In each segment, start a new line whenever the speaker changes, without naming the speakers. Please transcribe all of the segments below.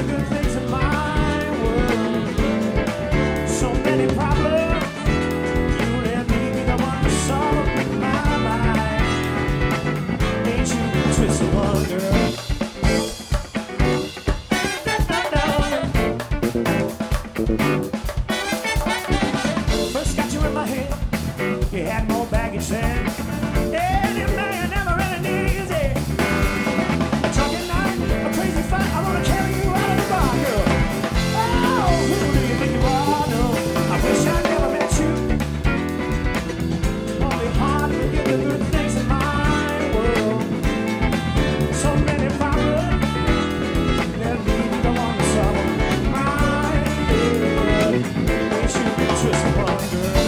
good things in my world. So many problems, you and me be the one to solve my life. Ain't you twisted one, girl? First got you in my head, you had more baggage than any man ever really needs it. A drunken night, a crazy fight, I wanna carry you out of the bar, girl. Oh, who do you think you are? No, I wish I never met you. Only hard to get the good things in my world. So many problems, let me be the one to solve mine. Ain't you twisted one, girl?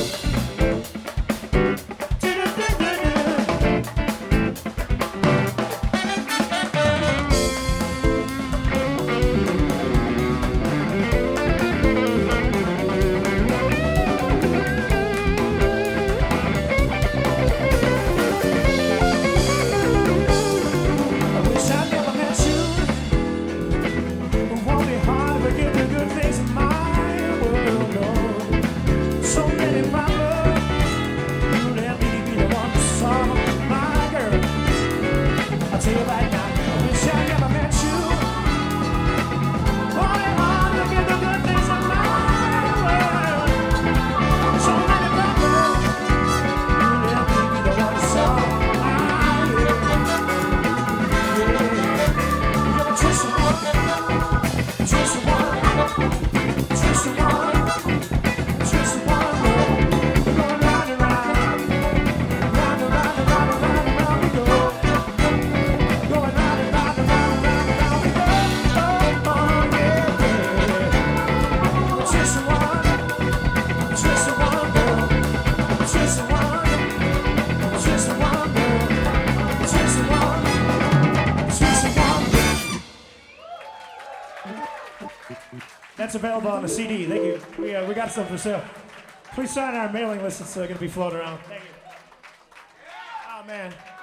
That's available on the CD. Thank you. We got stuff for sale. Please sign our mailing list. It's going to be floating around. Thank you. Oh, man.